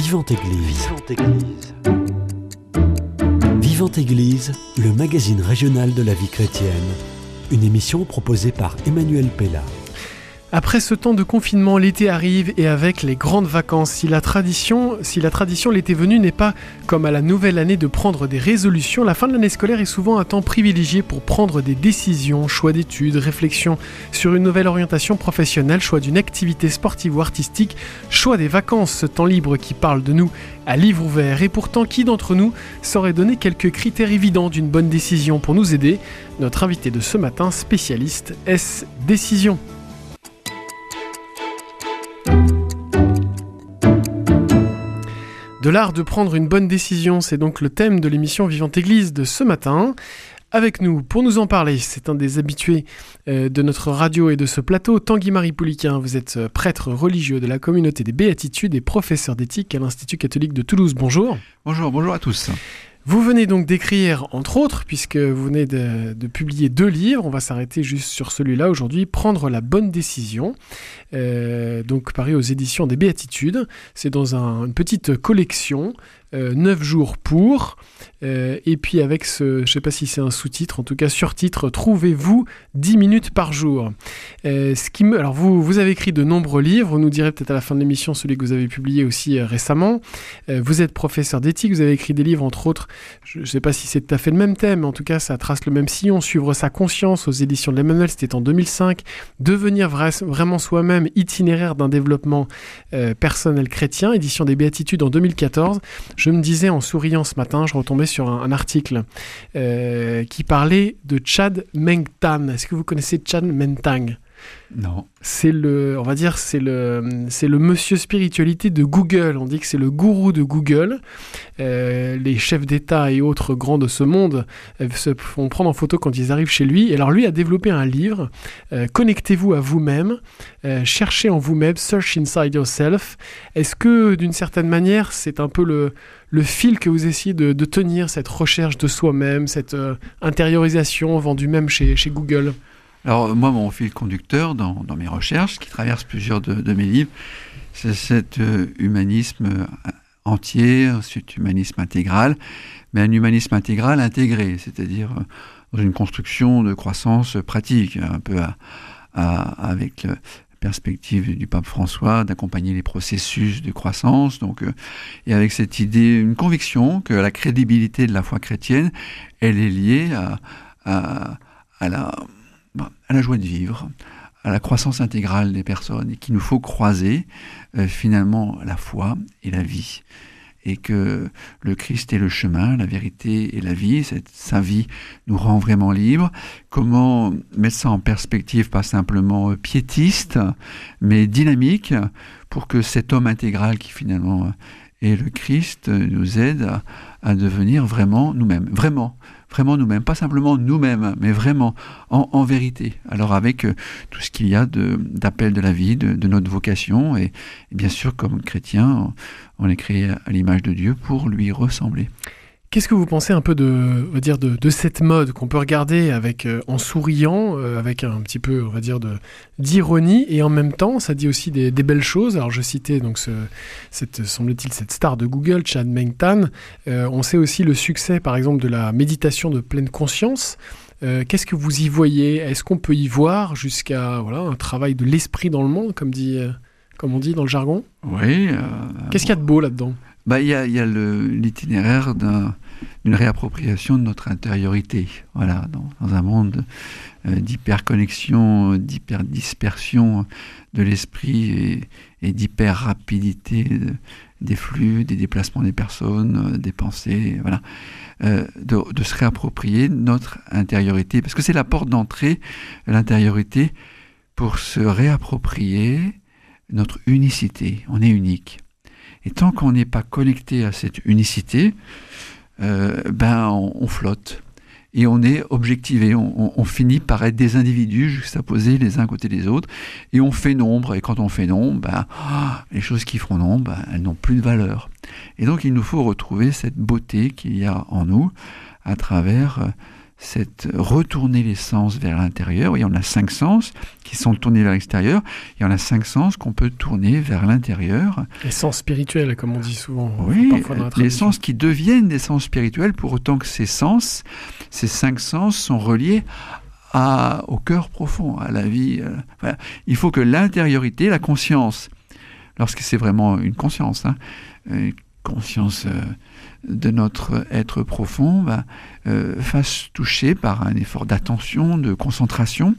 Vivante Église. Vivante Église, le magazine régional de la vie chrétienne. Une émission proposée par Emmanuel Pella. Après ce temps de confinement, l'été arrive et avec les grandes vacances. Si la tradition l'été venu n'est pas comme à la nouvelle année de prendre des résolutions, la fin de l'année scolaire est souvent un temps privilégié pour prendre des décisions, choix d'études, réflexion sur une nouvelle orientation professionnelle, choix d'une activité sportive ou artistique, choix des vacances, ce temps libre qui parle de nous à livre ouvert. Et pourtant, qui d'entre nous saurait donner quelques critères évidents d'une bonne décision pour nous aider? Notre invité de ce matin, spécialiste S Décision. De l'art de prendre une bonne décision, c'est donc le thème de l'émission Vivante Église de ce matin. Avec nous, pour nous en parler, c'est un des habitués de notre radio et de ce plateau, Tanguy-Marie Pouliquin. Vous êtes prêtre religieux de la communauté des Béatitudes et professeur d'éthique à l'Institut catholique de Toulouse. Bonjour. Bonjour à tous. Vous venez donc d'écrire, entre autres, puisque vous venez de publier 2 livres, on va s'arrêter juste sur celui-là aujourd'hui, Prendre la bonne décision, donc paru aux éditions des Béatitudes. C'est dans une petite collection, 9 jours pour, et puis avec je ne sais pas si c'est un sous-titre, en tout cas sur-titre, Trouvez-vous 10 minutes par jour. Alors vous avez écrit de nombreux livres, vous nous direz peut-être à la fin de l'émission celui que vous avez publié aussi récemment. Vous êtes professeur d'éthique, vous avez écrit des livres entre autres, je ne sais pas si c'est tout à fait le même thème, mais en tout cas ça trace le même sillon, Suivre sa conscience aux éditions de l'Emmanuel, c'était en 2005, Devenir vraiment soi-même, itinéraire d'un développement personnel chrétien, édition des Béatitudes en 2014. Je me disais en souriant ce matin, je retombais sur un article qui parlait de Chad Meng-Tan. Est-ce que vous connaissez Chad Meng-Tan ? Non. C'est le monsieur spiritualité de Google. On dit que c'est le gourou de Google. Les chefs d'État et autres grands de ce monde se font prendre en photo quand ils arrivent chez lui. Et alors lui a développé un livre, Connectez-vous à vous-même, cherchez en vous-même, Search Inside Yourself. Est-ce que d'une certaine manière, c'est un peu le fil que vous essayez de tenir, cette recherche de soi-même, cette intériorisation vendue même chez Google ? Alors moi, mon fil conducteur dans mes recherches, qui traverse plusieurs de mes livres, c'est cet humanisme entier, cet humanisme intégral, mais un humanisme intégral intégré, c'est-à-dire dans une construction de croissance pratique, un peu avec la perspective du pape François d'accompagner les processus de croissance, et avec cette idée, une conviction que la crédibilité de la foi chrétienne, elle est liée à la joie de vivre, à la croissance intégrale des personnes, et qu'il nous faut croiser finalement la foi et la vie. Et que le Christ est le chemin, la vérité et la vie, sa vie nous rend vraiment libres. Comment mettre ça en perspective, pas simplement piétiste, mais dynamique, pour que cet homme intégral qui finalement est le Christ nous aide à devenir vraiment nous-mêmes. Vraiment nous-mêmes, pas simplement nous-mêmes, mais vraiment, en vérité. Alors avec tout ce qu'il y a d'appel de la vie, de notre vocation, et bien sûr, comme chrétien, on est créé à l'image de Dieu pour lui ressembler. Qu'est-ce que vous pensez un peu de cette mode qu'on peut regarder en souriant, avec un petit peu, on va dire, d'ironie, et en même temps, ça dit aussi des belles choses. Alors je citais donc semble-t-il cette star de Google, Chad Meng-Tan. On sait aussi le succès, par exemple, de la méditation de pleine conscience. Qu'est-ce que vous y voyez ? Est-ce qu'on peut y voir jusqu'à un travail de l'esprit dans le monde, comme on dit dans le jargon ? Oui. Qu'est-ce qu'il y a de beau là-dedans ? Il y a l'itinéraire d'une réappropriation de notre intériorité. Voilà, dans un monde d'hyperconnexion, d'hyperdispersion de l'esprit et d'hyper-rapidité des flux, des déplacements des personnes, des pensées, voilà. De se réapproprier notre intériorité, parce que c'est la porte d'entrée, l'intériorité, pour se réapproprier notre unicité. On est unique. Et tant qu'on n'est pas connecté à cette unicité, on flotte. Et on est objectivé. On finit par être des individus juxtaposés les uns à côté des autres. Et on fait nombre. Et quand on fait nombre, les choses qui font nombre, elles n'ont plus de valeur. Et donc, il nous faut retrouver cette beauté qu'il y a en nous à travers retourner les sens vers l'intérieur. Oui, on a 5 sens qui sont tournés vers l'extérieur, et on a 5 sens qu'on peut tourner vers l'intérieur. Les sens spirituels, comme on dit souvent. Oui, les sens qui deviennent des sens spirituels, pour autant que ces 5 sens sont reliés au cœur profond, à la vie. Voilà. Il faut que l'intériorité, la conscience, lorsque c'est vraiment une conscience, une conscience de notre être profond, fasse toucher par un effort d'attention, de concentration,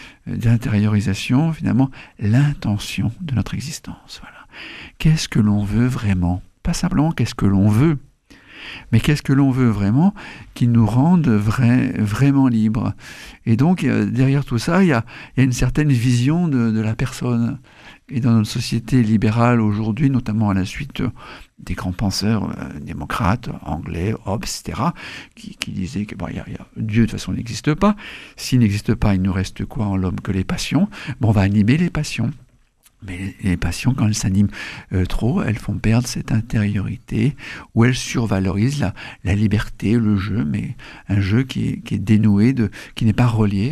d'intériorisation, finalement, l'intention de notre existence. Voilà. Qu'est-ce que l'on veut vraiment ? Pas simplement qu'est-ce que l'on veut, mais qu'est-ce que l'on veut vraiment qui nous rende vraiment libres. Et donc, derrière tout ça, il y a une certaine vision de la personne. Et dans notre société libérale aujourd'hui, notamment à la suite des grands penseurs démocrates, anglais, Hobbes, etc., qui disaient que Dieu, de toute façon, n'existe pas. S'il n'existe pas, il nous reste quoi en l'homme que les passions ? On va animer les passions. Mais les passions, quand elles s'animent trop, elles font perdre cette intériorité, où elles survalorisent la liberté, le jeu, mais un jeu qui est dénoué, qui n'est pas relié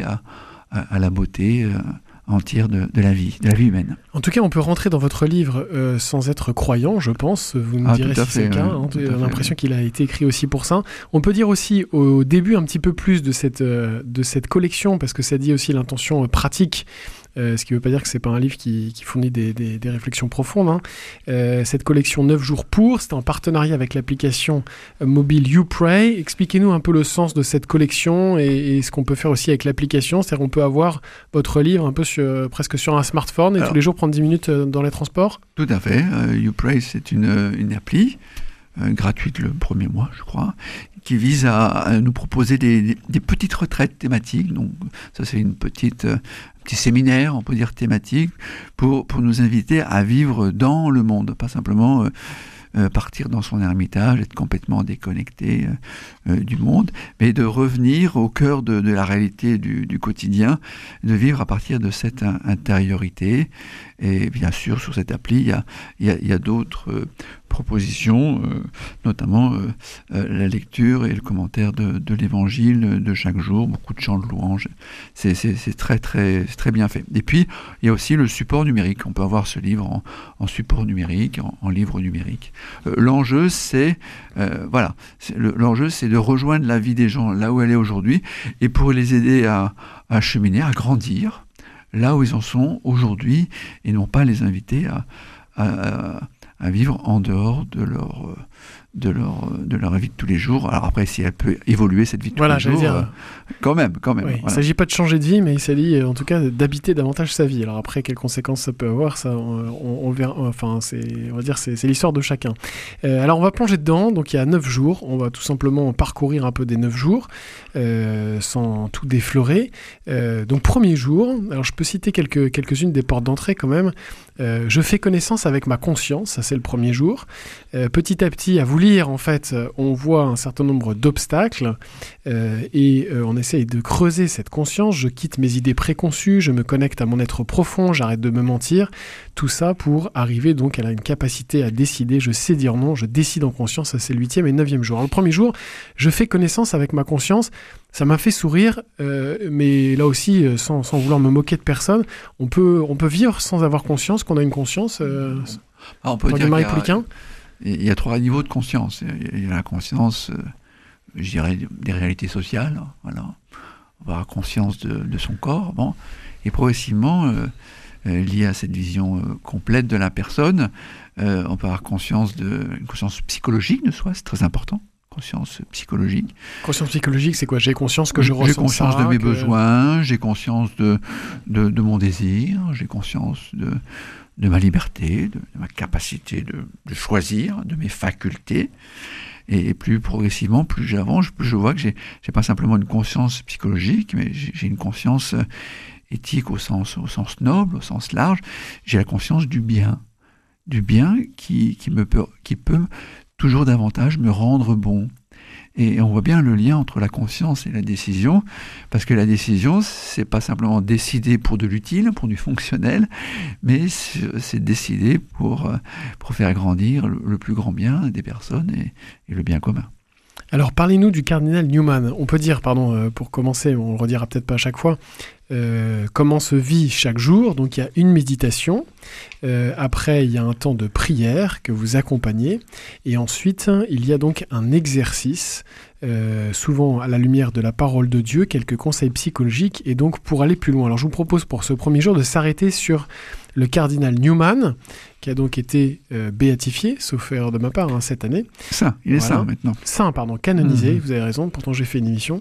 à la beauté entière de la vie humaine. En tout cas, on peut rentrer dans votre livre sans être croyant, je pense. Vous nous direz si c'est le cas. On a l'impression qu'il a été écrit aussi pour ça. On peut dire aussi au début un petit peu plus de cette collection, parce que ça dit aussi l'intention pratique. Ce qui ne veut pas dire que ce n'est pas un livre qui fournit des réflexions profondes. Cette collection 9 jours pour, c'est en partenariat avec l'application mobile YouPray. Expliquez-nous un peu le sens de cette collection et ce qu'on peut faire aussi avec l'application. C'est-à-dire qu'on peut avoir votre livre un peu presque sur un smartphone et tous les jours prendre 10 minutes dans les transports. Tout à fait. YouPray, c'est une appli gratuite le premier mois, je crois, qui vise à nous proposer des petites retraites thématiques. Donc, ça, c'est petit séminaire, on peut dire thématique, pour nous inviter à vivre dans le monde, pas simplement partir dans son ermitage, être complètement déconnecté du monde, mais de revenir au cœur de la réalité du quotidien, de vivre à partir de cette intériorité. Et bien sûr, sur cette appli, il y a d'autres propositions, notamment la lecture et le commentaire de l'évangile de chaque jour, beaucoup de chants de louanges. C'est très bien fait. Et puis, il y a aussi le support numérique. On peut avoir ce livre en support numérique, en livre numérique. L'enjeu, c'est de rejoindre la vie des gens là où elle est aujourd'hui, et pour les aider à cheminer, à grandir là où ils en sont aujourd'hui, et non pas les inviter à vivre en dehors de leur vie de tous les jours. Alors après, si elle peut évoluer, cette vie de tous les jours, quand même. Oui, voilà. Il ne s'agit pas de changer de vie, mais il s'agit en tout cas d'habiter davantage sa vie. Alors après, quelles conséquences ça peut avoir, ça, on verra. Enfin, on va dire c'est l'histoire de chacun. Alors on va plonger dedans. Donc il y a 9 jours. On va tout simplement parcourir un peu des 9 jours, sans tout déflorer. Donc premier jour, alors je peux citer quelques-unes des portes d'entrée quand même. Je fais connaissance avec ma conscience, ça c'est le premier jour. Petit à petit, à vous lire, en fait, on voit un certain nombre d'obstacles et on essaye de creuser cette conscience. Je quitte mes idées préconçues, je me connecte à mon être profond, j'arrête de me mentir. Tout ça pour arriver donc à une capacité à décider. Je sais dire non, je décide en conscience, ça c'est le 8e et 9e jour. Alors, le premier jour, je fais connaissance avec ma conscience. Ça m'a fait sourire, mais là aussi, sans vouloir me moquer de personne, on peut vivre sans avoir conscience qu'on a une conscience. On peut dire il y a 3 niveaux de conscience. Il y a la conscience, je dirais, des réalités sociales. Voilà. On va avoir conscience de son corps. Bon. Et progressivement, lié à cette vision complète de la personne, on peut avoir une conscience psychologique de soi, c'est très important. Conscience psychologique. Conscience psychologique, c'est quoi ? J'ai conscience que je ressens ça. J'ai conscience de mes besoins, j'ai conscience de mon désir, j'ai conscience de ma liberté, de ma capacité de choisir, de mes facultés. Et plus progressivement, plus j'avance, plus je vois que j'ai pas simplement une conscience psychologique, mais j'ai une conscience éthique au sens noble, au sens large. J'ai la conscience du bien qui peut toujours davantage me rendre bon. Et on voit bien le lien entre la conscience et la décision, parce que la décision, c'est pas simplement décider pour de l'utile, pour du fonctionnel, mais c'est décider pour faire grandir le plus grand bien des personnes et le bien commun. Alors, parlez-nous du cardinal Newman. On peut dire, pour commencer, on le redira peut-être pas à chaque fois, comment se vit chaque jour. Donc, il y a une méditation. Après, il y a un temps de prière que vous accompagnez. Et ensuite, il y a donc un exercice, souvent à la lumière de la parole de Dieu, quelques conseils psychologiques. Et donc, pour aller plus loin. Alors, je vous propose pour ce premier jour de s'arrêter sur le cardinal Newman, qui a donc été béatifié, sauf erreur de ma part, cette année. Saint, il est saint maintenant. Saint, canonisé, vous avez raison, pourtant j'ai fait une émission.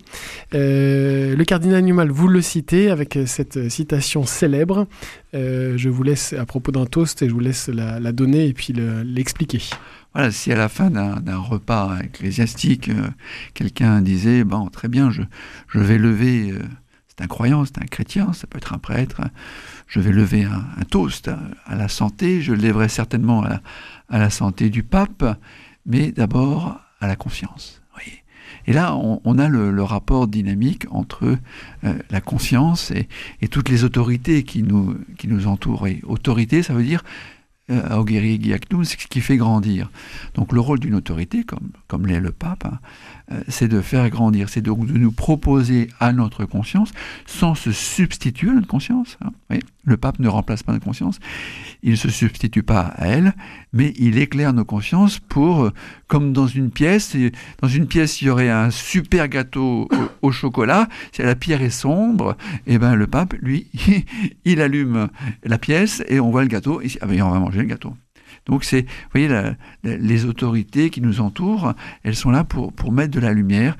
Le cardinal Newman, vous le citez avec cette citation célèbre. Je vous laisse, à propos d'un toast, et je vous laisse la donner et puis l'expliquer. Voilà, si à la fin d'un repas ecclésiastique, quelqu'un disait « Bon, très bien, je vais lever... c'est un croyant, c'est un chrétien, ça peut être un prêtre. Je vais lever un toast à la santé. Je lèverai certainement à la santé du pape, mais d'abord à la confiance. Oui. Et là, on a le rapport dynamique entre la conscience et toutes les autorités qui nous entourent. Et autorité, ça veut dire augere giactum, c'est ce qui fait grandir. Donc le rôle d'une autorité, comme l'est le pape, c'est de faire grandir, c'est donc de nous proposer à notre conscience, sans se substituer à notre conscience. Oui, le pape ne remplace pas notre conscience, il ne se substitue pas à elle, mais il éclaire nos consciences pour, comme dans une pièce, il y aurait un super gâteau au chocolat, si la pierre est sombre, et ben le pape, lui, il allume la pièce et on voit le gâteau, et on va manger le gâteau. Donc c'est, vous voyez, les autorités qui nous entourent, elles sont là pour mettre de la lumière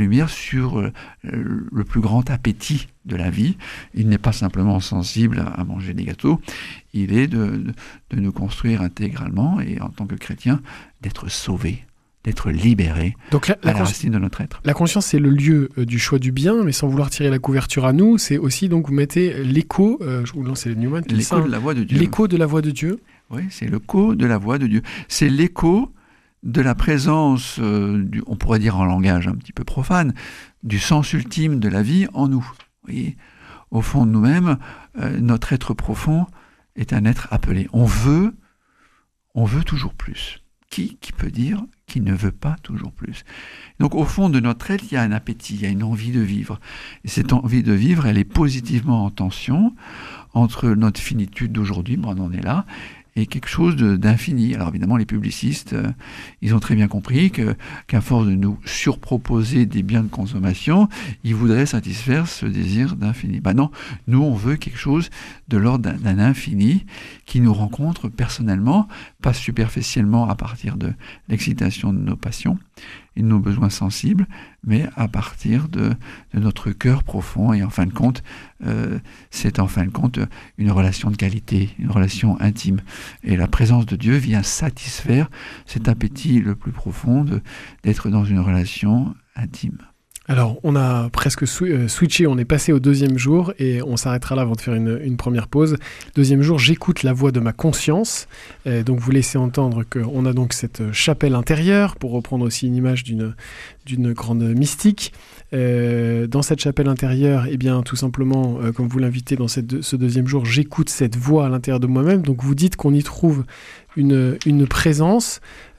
sur le plus grand appétit de la vie. Il n'est pas simplement sensible à manger des gâteaux, il est de nous construire intégralement et en tant que chrétien, d'être sauvé, d'être libéré à la racine de notre être. La conscience, c'est le lieu du choix du bien, mais sans vouloir tirer la couverture à nous, c'est aussi, donc vous mettez l'écho, c'est Newman qui l'écho de la voix de Dieu. L'écho de la voix de Dieu. Oui, c'est l'écho de la voix de Dieu. C'est l'écho de la présence, on pourrait dire en langage un petit peu profane, du sens ultime de la vie en nous. Vous voyez, au fond de nous-mêmes, notre être profond est un être appelé. On veut toujours plus. Qui peut dire qu'il ne veut pas toujours plus? Donc au fond de notre être, il y a un appétit, il y a une envie de vivre. Et cette envie de vivre, elle est positivement en tension entre notre finitude d'aujourd'hui, on en est là, et quelque chose d'infini. Alors évidemment, les publicistes, ils ont très bien compris qu'à force de nous surproposer des biens de consommation, ils voudraient satisfaire ce désir d'infini. Non, nous on veut quelque chose de l'ordre d'un infini qui nous rencontre personnellement, pas superficiellement à partir de l'excitation de nos passions et de nos besoins sensibles, mais à partir de notre cœur profond. Et en fin de compte, c'est une relation de qualité, une relation intime. Et la présence de Dieu vient satisfaire cet appétit le plus profond d'être dans une relation intime. Alors, on a presque switché, on est passé au deuxième jour et on s'arrêtera là avant de faire une première pause. Deuxième jour, j'écoute la voix de ma conscience. Donc, vous laissez entendre qu'on a donc cette chapelle intérieure, pour reprendre aussi une image d'une grande mystique. Dans cette chapelle intérieure, eh bien, tout simplement, comme vous l'invitez dans ce deuxième jour, j'écoute cette voix à l'intérieur de moi-même. Donc, vous dites qu'on y trouve une présence.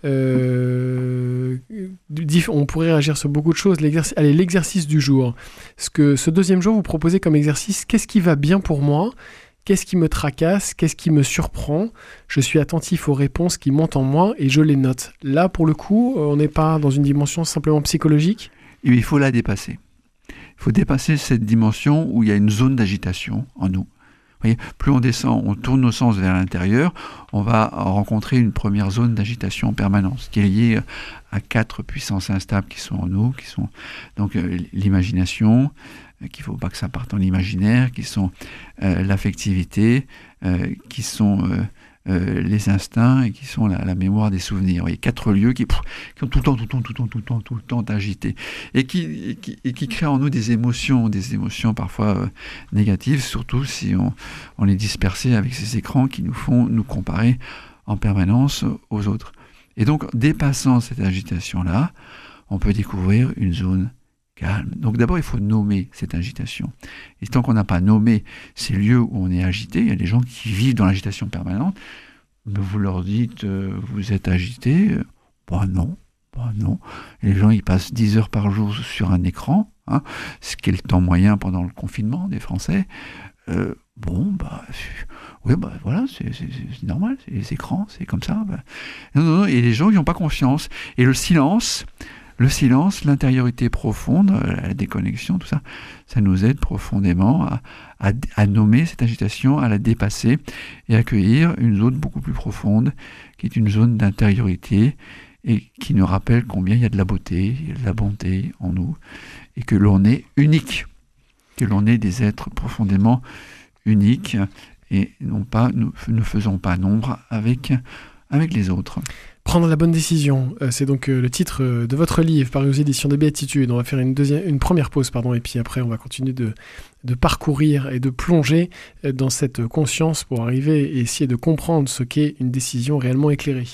On pourrait réagir sur beaucoup de choses. L'exercice du jour. Ce deuxième jour, vous proposez comme exercice, qu'est-ce qui va bien pour moi? Qu'est-ce qui me tracasse? Qu'est-ce qui me surprend? Je suis attentif aux réponses qui montent en moi et je les note. Là, pour le coup, on n'est pas dans une dimension simplement psychologique? Il faut la dépasser. Il faut dépasser cette dimension où il y a une zone d'agitation en nous. Vous voyez, plus on descend, on tourne nos sens vers l'intérieur, on va rencontrer une première zone d'agitation en permanence, qui est liée à 4 puissances instables qui sont en nous, qui sont donc l'imagination, qu'il ne faut pas que ça parte en l'imaginaire, qui sont l'affectivité, qui sont les instincts et qui sont la mémoire des souvenirs. Vous voyez, 4 lieux qui sont tout le temps agités et qui créent en nous des émotions parfois négatives, surtout si on est dispersé avec ces écrans qui nous font nous comparer en permanence aux autres. Et donc, dépassant cette agitation-là, on peut découvrir une zone calme. Donc d'abord, il faut nommer cette agitation. Et tant qu'on n'a pas nommé ces lieux où on est agité, il y a des gens qui vivent dans l'agitation permanente, mais vous leur dites, vous êtes agité? Non, Non. Et les gens, ils passent 10 heures par jour sur un écran, hein, ce qui est le temps moyen pendant le confinement des Français. Voilà, c'est normal, c'est les écrans, c'est comme ça. Non, et les gens, ils n'ont pas confiance. Et le silence, l'intériorité profonde, la déconnexion, tout ça, ça nous aide profondément à nommer cette agitation, à la dépasser et accueillir une zone beaucoup plus profonde, qui est une zone d'intériorité et qui nous rappelle combien il y a de la beauté, il y a de la bonté en nous, et que l'on est unique, que l'on est des êtres profondément uniques, et non pas, nous ne faisons pas nombre avec les autres. Prendre la bonne décision, c'est donc le titre de votre livre paru aux éditions des Béatitudes. On va faire une première pause, et puis après on va continuer de parcourir et de plonger dans cette conscience pour arriver et essayer de comprendre ce qu'est une décision réellement éclairée.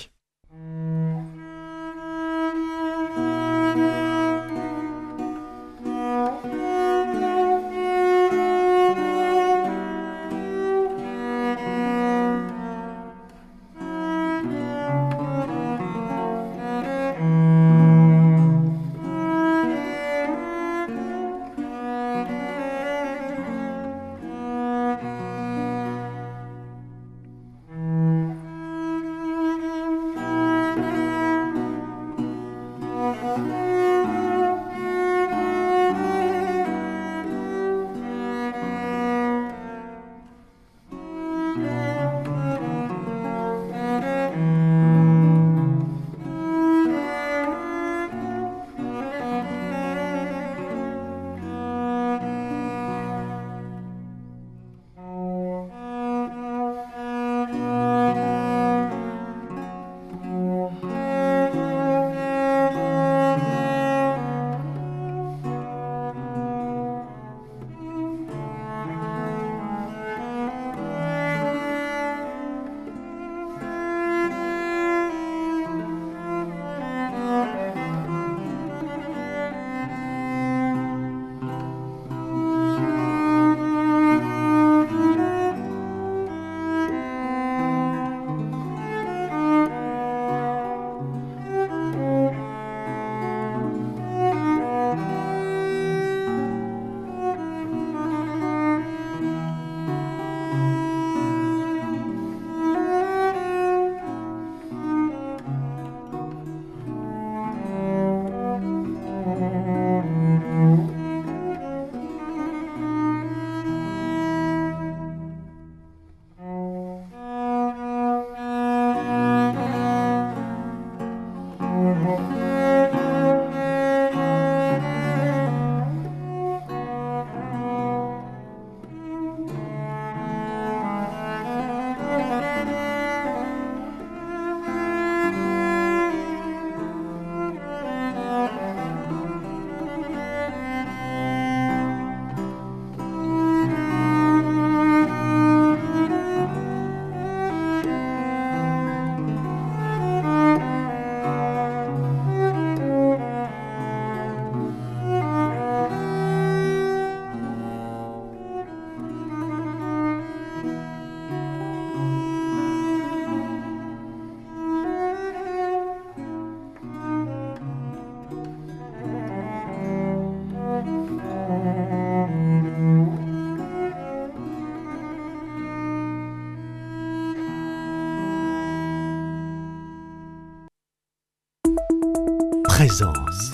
Présence.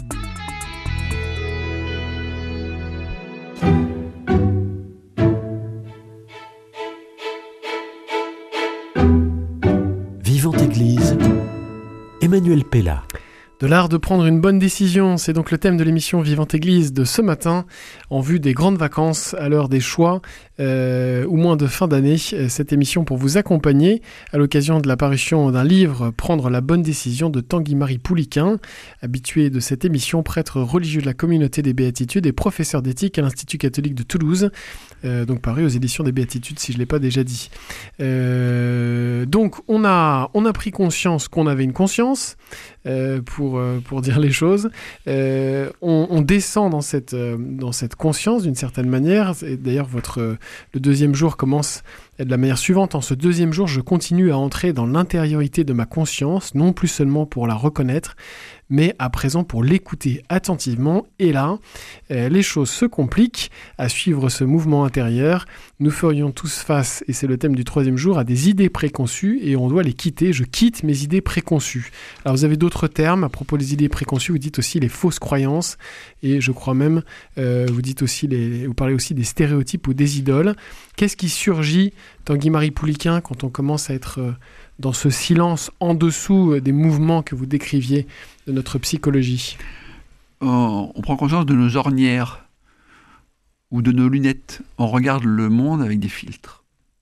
Vivante Église, Emmanuel Pella. De l'art de prendre une bonne décision, c'est donc le thème de l'émission Vivante Église de ce matin, en vue des grandes vacances, à l'heure des choix, ou moins de fin d'année. Cette émission pour vous accompagner à l'occasion de la parution d'un livre, Prendre la bonne décision de Tanguy-Marie Pouliquin, habitué de cette émission, prêtre religieux de la communauté des Béatitudes et professeur d'éthique à l'Institut catholique de Toulouse, donc paru aux éditions des Béatitudes si je ne l'ai pas déjà dit. Donc on a pris conscience qu'on avait une conscience, pour dire les choses. On descend dans cette conscience d'une certaine manière. Et d'ailleurs, le deuxième jour commence de la manière suivante: en ce deuxième jour, je continue à entrer dans l'intériorité de ma conscience, non plus seulement pour la reconnaître, mais à présent pour l'écouter attentivement. Et là, les choses se compliquent. À suivre ce mouvement intérieur, nous ferions tous face, et c'est le thème du troisième jour, à des idées préconçues, et on doit les quitter. Je quitte mes idées préconçues. Alors vous avez d'autres termes à propos des idées préconçues, vous dites aussi les fausses croyances, et je crois même, vous parlez aussi des stéréotypes ou des idoles. Qu'est-ce qui surgit, Tanguy-Marie Pouliquen, quand on commence à être dans ce silence en dessous des mouvements que vous décriviez de notre psychologie? On prend conscience de nos ornières ou de nos lunettes. On regarde le monde avec des filtres.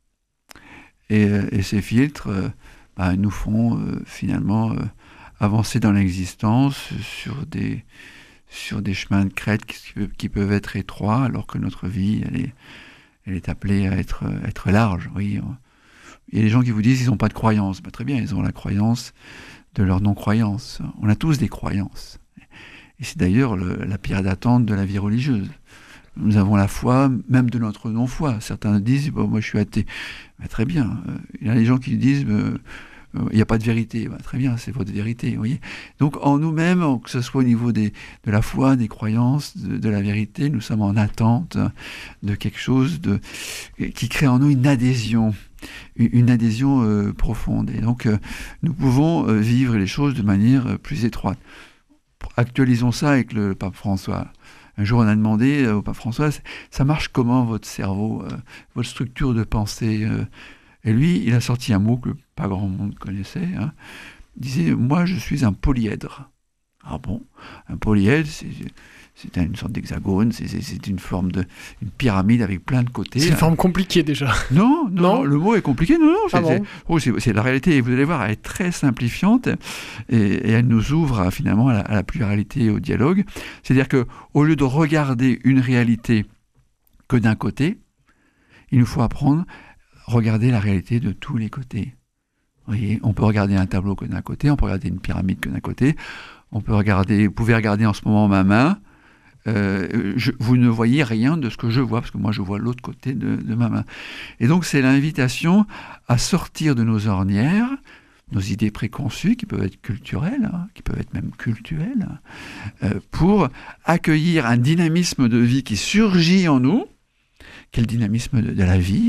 Et ces filtres nous font finalement avancer dans l'existence sur des chemins de crête qui peuvent être étroits, alors que notre vie, elle est appelée à être large. Oui. Il y a des gens qui vous disent qu'ils n'ont pas de croyance. Très bien, ils ont la croyance de leur non-croyance. On a tous des croyances. Et c'est d'ailleurs la pierre d'attente de la vie religieuse. Nous avons la foi, même de notre non-foi. Certains disent, moi je suis athée. Très bien. Il y a des gens qui disent, il n'y a pas de vérité. Très bien, c'est votre vérité. Vous voyez. Donc en nous-mêmes, que ce soit au niveau de la foi, des croyances, de la vérité, nous sommes en attente de quelque chose qui crée en nous une adhésion profonde. Et donc nous pouvons vivre les choses de manière plus étroite. Actualisons ça avec le pape François. Un jour, on a demandé au pape François, ça marche comment votre cerveau, votre structure de pensée? Et lui, il a sorti un mot que pas grand monde connaissait. Il disait, moi, je suis un polyèdre. Ah bon? Un polyèdre, c'est une sorte d'hexagone, c'est une forme une pyramide avec plein de côtés. C'est une forme compliquée déjà. Non, le mot est compliqué. Non, c'est la réalité. Et vous allez voir, elle est très simplifiante et elle nous ouvre finalement à la pluralité et au dialogue. C'est-à-dire qu'au lieu de regarder une réalité que d'un côté, il nous faut apprendre à regarder la réalité de tous les côtés. Vous voyez, on peut regarder un tableau que d'un côté, on peut regarder une pyramide que d'un côté, vous pouvez regarder en ce moment ma main. Vous ne voyez rien de ce que je vois, parce que moi je vois l'autre côté de ma main. Et donc c'est l'invitation à sortir de nos ornières, nos idées préconçues, qui peuvent être culturelles, qui peuvent être même cultuelles, pour accueillir un dynamisme de vie qui surgit en nous, qui est le dynamisme de la vie,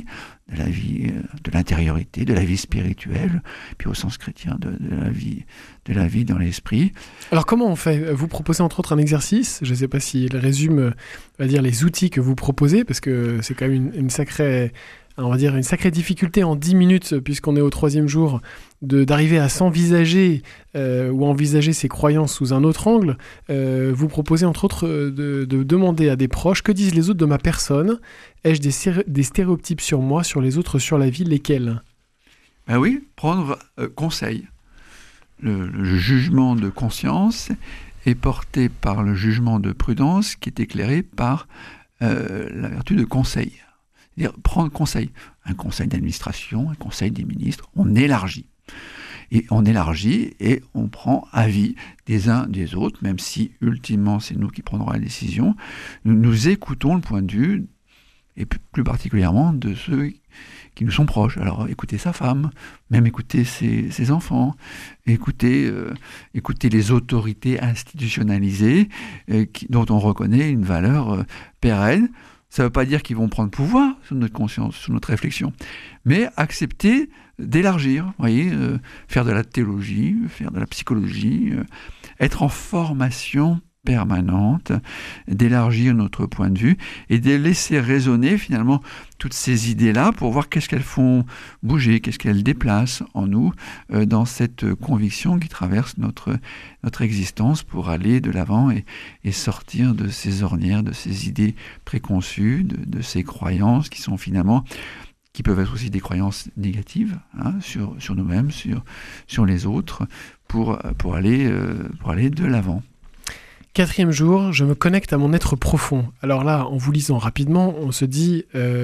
de l'intériorité, de la vie spirituelle, puis au sens chrétien de la vie dans l'esprit. Alors comment on fait? Vous proposez entre autres un exercice, je ne sais pas s'il résume, on va dire, les outils que vous proposez, parce que c'est quand même une sacrée difficulté en 10 minutes, puisqu'on est au troisième jour, d'arriver à s'envisager ou envisager ses croyances sous un autre angle. Vous proposez entre autres de demander à des proches, que disent les autres de ma personne? Ai-je des stéréotypes sur moi, sur les autres, sur la vie? Lesquels? Oui, prendre conseil. Le jugement de conscience est porté par le jugement de prudence, qui est éclairé par la vertu de conseil. C'est-à-dire prendre conseil. Un conseil d'administration, un conseil des ministres, on élargit. Et on élargit et on prend avis des uns des autres, même si ultimement c'est nous qui prendrons la décision. Nous écoutons le point de vue, et plus particulièrement de ceux qui nous sont proches. Alors écoutez sa femme, même écoutez ses enfants, écoutez les autorités institutionnalisées dont on reconnaît une valeur pérenne. Ça ne veut pas dire qu'ils vont prendre pouvoir sur notre conscience, sur notre réflexion, mais accepter d'élargir, voyez, faire de la théologie, faire de la psychologie, être en formation permanente, d'élargir notre point de vue et de laisser résonner finalement toutes ces idées-là pour voir qu'est-ce qu'elles font bouger, qu'est-ce qu'elles déplacent en nous dans cette conviction qui traverse notre existence pour aller de l'avant et sortir de ces ornières, de ces idées préconçues, de ces croyances qui sont finalement, qui peuvent être aussi des croyances négatives sur nous-mêmes, sur les autres, pour aller de l'avant. Quatrième jour, je me connecte à mon être profond. Alors là, en vous lisant rapidement, on se dit,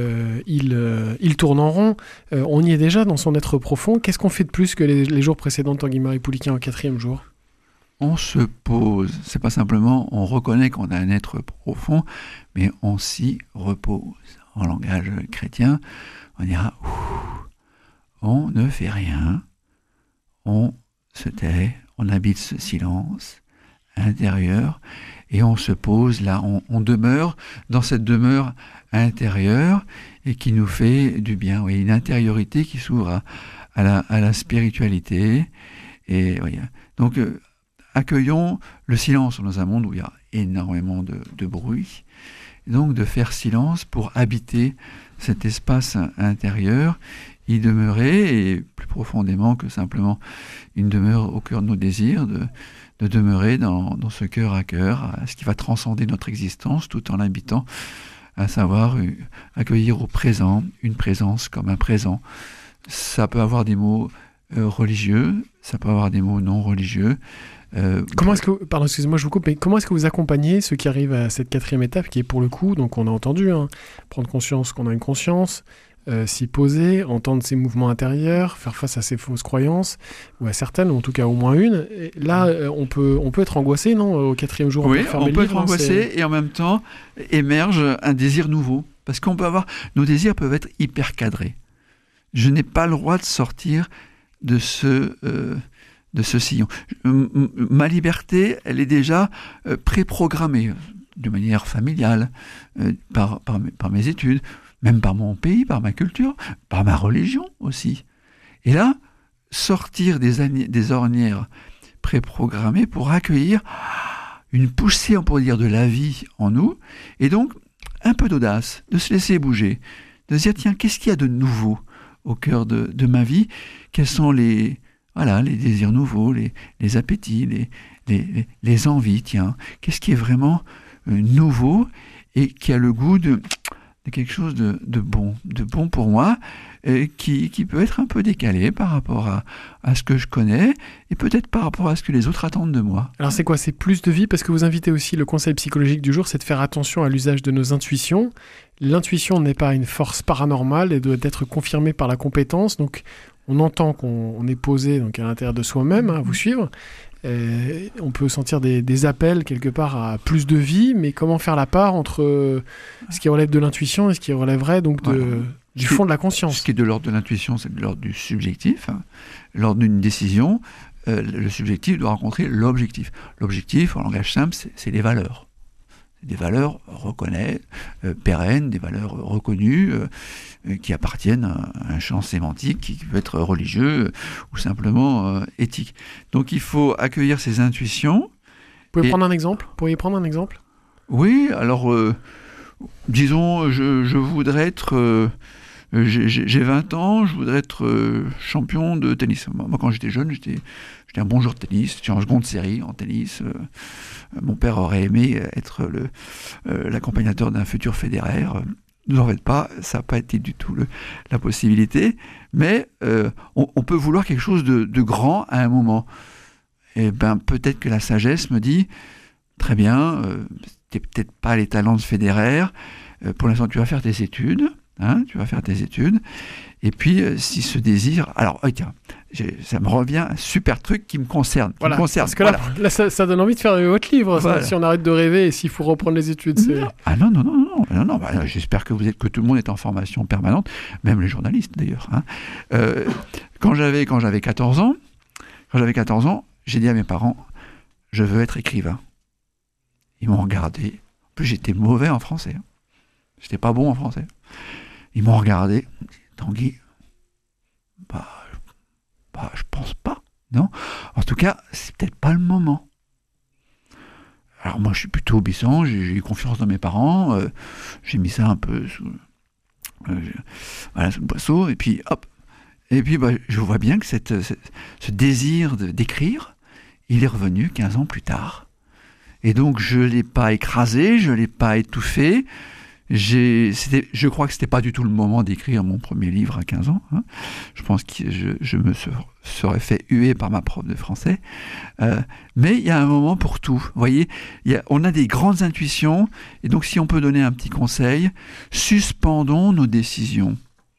il tourne en rond, on y est déjà dans son être profond. Qu'est-ce qu'on fait de plus que les jours précédents, Tanguy-Marie Pouliquen, en quatrième jour? On se pose. C'est pas simplement, on reconnaît qu'on a un être profond, mais on s'y repose. En langage chrétien, on dira, on ne fait rien, on se tait, on habite ce silence intérieur et on se pose là, on demeure dans cette demeure intérieure et qui nous fait du bien. Oui, une intériorité qui s'ouvre à la spiritualité. Et oui, donc accueillons le silence dans un monde où il y a énormément de bruit. Et donc de faire silence pour habiter cet espace intérieur, y demeurer, et plus profondément que simplement une demeure au cœur de nos désirs, de demeurer dans ce cœur à cœur, ce qui va transcender notre existence tout en l'habitant, à savoir accueillir au présent une présence comme un présent. Ça peut avoir des mots religieux, ça peut avoir des mots non religieux. Comment est-ce que, pardon, excusez-moi, je vous coupe, mais comment est-ce que vous accompagnez ceux qui arrivent à cette 4e étape, qui est pour le coup, donc on a entendu, prendre conscience qu'on a une conscience, s'y poser, entendre ses mouvements intérieurs, faire face à ses fausses croyances, ou à certaines, ou en tout cas au moins une. Et là, on peut être angoissé, non? Au 4e jour, oui, on peut être angoissé et en même temps émerge un désir nouveau. Parce qu'on peut avoir, nos désirs peuvent être hyper cadrés. Je n'ai pas le droit de sortir de ce sillon. Ma liberté, elle est déjà préprogrammée de manière familiale, par mes études, même par mon pays, par ma culture, par ma religion aussi. Et là, sortir des ornières préprogrammées pour accueillir une poussée, on pourrait dire, de la vie en nous, et donc un peu d'audace, de se laisser bouger, de se dire, tiens, qu'est-ce qu'il y a de nouveau au cœur de ma vie? Quels sont les désirs nouveaux, les appétits, les envies, tiens, qu'est-ce qui est vraiment nouveau et qui a le goût de quelque chose de bon pour moi, qui peut être un peu décalé par rapport à ce que je connais et peut-être par rapport à ce que les autres attendent de moi. Alors c'est quoi? C'est plus de vie, parce que vous invitez aussi, le conseil psychologique du jour, c'est de faire attention à l'usage de nos intuitions. L'intuition n'est pas une force paranormale et doit être confirmée par la compétence, donc on entend qu'on est posé donc à l'intérieur de soi-même, à vous suivre. On peut sentir des appels quelque part à plus de vie, mais comment faire la part entre ce qui relève de l'intuition et ce qui relèverait donc du fond de la conscience? Ce qui est de l'ordre de l'intuition, c'est de l'ordre du subjectif. Lors d'une décision, le subjectif doit rencontrer l'objectif. L'objectif, en langage simple, c'est les valeurs. Des valeurs reconnues, pérennes, des valeurs reconnues, qui appartiennent à un champ sémantique qui peut être religieux ou simplement éthique. Donc il faut accueillir ces intuitions. Vous pourriez prendre un exemple? Oui, alors disons, je voudrais être... j'ai 20 ans, je voudrais être champion de tennis. Moi, quand j'étais jeune, j'étais un bon joueur de tennis. J'étais en seconde série en tennis. Mon père aurait aimé être l'accompagnateur d'un futur Federer. Ne vous en faites pas, ça n'a pas été du tout la possibilité. Mais on peut vouloir quelque chose de grand à un moment. Et ben peut-être que la sagesse me dit, très bien, tu n'es peut-être pas les talents de Federer. Pour l'instant, tu vas faire tes études. Et puis si ce désir... Alors, tiens, ça me revient un super truc qui me concerne. Parce que là, ça donne envie de faire votre livre, ça, si on arrête de rêver et s'il faut reprendre les études. Non. J'espère que tout le monde est en formation permanente, même les journalistes d'ailleurs. Quand j'avais 14 ans, j'ai dit à mes parents, je veux être écrivain. Ils m'ont regardé. En plus, j'étais mauvais en français. J'étais pas bon en français. Ils m'ont regardé. Tanguy, je pense pas. Non. En tout cas, c'est peut-être pas le moment. Alors moi, je suis plutôt obéissant. J'ai eu confiance dans mes parents. J'ai mis ça un peu sous le boisseau. Et puis, hop. Et puis, je vois bien que ce désir d'écrire, il est revenu 15 ans plus tard. Et donc, je l'ai pas écrasé, je l'ai pas étouffé. Je crois que c'était pas du tout le moment d'écrire mon premier livre à 15 ans. Je pense que je me serais fait huer par ma prof de français. Mais il y a un moment pour tout. Vous voyez, on a des grandes intuitions. Et donc, si on peut donner un petit conseil, suspendons nos décisions.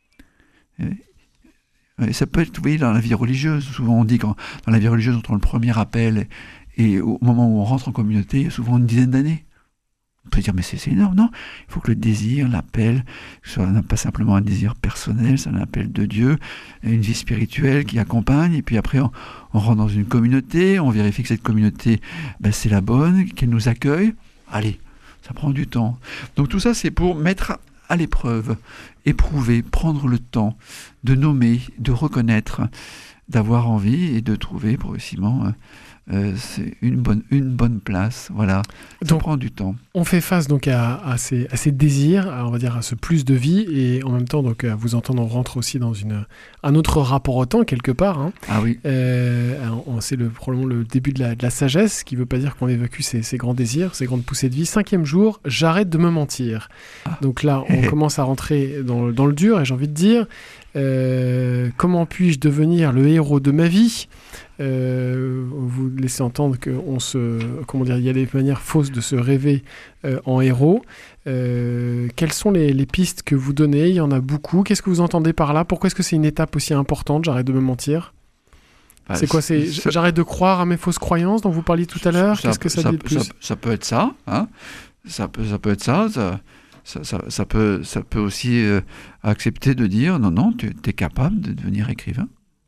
Et ça peut être, vous voyez, dans la vie religieuse. Souvent, on dit dans la vie religieuse, entre le premier appel et au moment où on rentre en communauté, il y a souvent une dizaine d'années. On peut dire, mais c'est énorme. Non, il faut que le désir, l'appel, soit pas simplement un désir personnel, c'est un appel de Dieu, une vie spirituelle qui accompagne, et puis après on rentre dans une communauté, on vérifie que cette communauté, c'est la bonne, qu'elle nous accueille. Allez, ça prend du temps. Donc tout ça, c'est pour mettre à l'épreuve, éprouver, prendre le temps de nommer, de reconnaître, d'avoir envie et de trouver progressivement c'est une bonne place. Voilà, ça donc, prend du temps. On fait face donc à ces désirs, on va dire à ce plus de vie, et en même temps, donc, à vous entendre, on rentre aussi dans un autre rapport au temps, quelque part. Hein. Ah oui. C'est probablement le début de la sagesse, qui ne veut pas dire qu'on évacue ces grands désirs, ces grandes poussées de vie. 5e jour, j'arrête de me mentir. Ah. Donc là, on commence à rentrer dans le dur, et j'ai envie de dire, comment puis-je devenir le héros de ma vie ? Vous laissez entendre il y a des manières fausses de se rêver en héros. Quelles sont les pistes que vous donnez ? Il y en a beaucoup. Qu'est-ce que vous entendez par là ? Pourquoi est-ce que c'est une étape aussi importante ? J'arrête de me mentir. C'est quoi ? J'arrête de croire à mes fausses croyances dont vous parliez tout à l'heure. Qu'est-ce que ça dit de plus ? Ça peut être ça. Hein, ça peut être ça. Ça peut aussi accepter de dire non, tu es capable de devenir écrivain.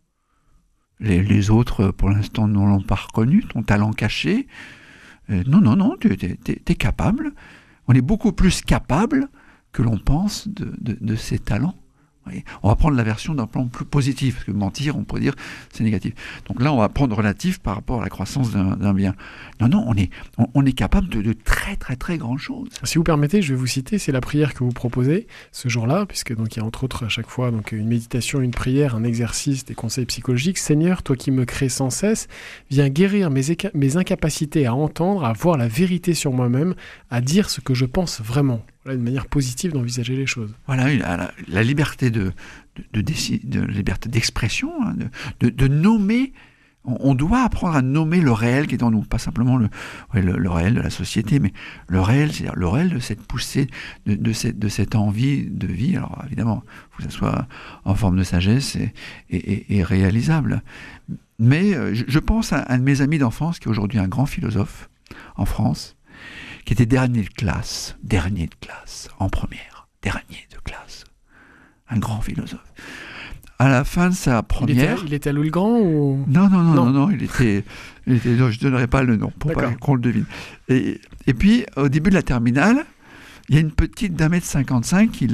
Les autres, pour l'instant, ne l'ont pas reconnu, ton talent caché. Non, tu es capable. On est beaucoup plus capable que l'on pense de ses talents. Oui. On va prendre la version d'un plan plus positif, parce que mentir, on pourrait dire, c'est négatif. Donc là, on va prendre relatif par rapport à la croissance d'un bien. Non, on est capable de très, très, très grandes choses. Si vous permettez, je vais vous citer, c'est la prière que vous proposez ce jour-là, puisque donc il y a entre autres à chaque fois donc une méditation, une prière, un exercice, des conseils psychologiques. Seigneur, toi qui me crées sans cesse, viens guérir mes incapacités à entendre, à voir la vérité sur moi-même, à dire ce que je pense vraiment. Voilà une manière positive d'envisager les choses. Voilà, la liberté de liberté d'expression, hein, de nommer. On doit apprendre à nommer le réel qui est en nous, pas simplement le réel de la société, mais le réel, c'est-à-dire le réel de cette poussée, de cette envie de vie. Alors évidemment, il faut que ça soit en forme de sagesse et réalisable. Mais je pense à un de mes amis d'enfance qui est aujourd'hui un grand philosophe en France, qui était dernier de classe, en première, dernier de classe. Un grand philosophe. À la fin de sa première... Il était à Louis le Grand ou... Non, il était je ne donnerai pas le nom pour pas qu'on le devine. Et puis, au début de la terminale, il y a une petite d'1m55 qui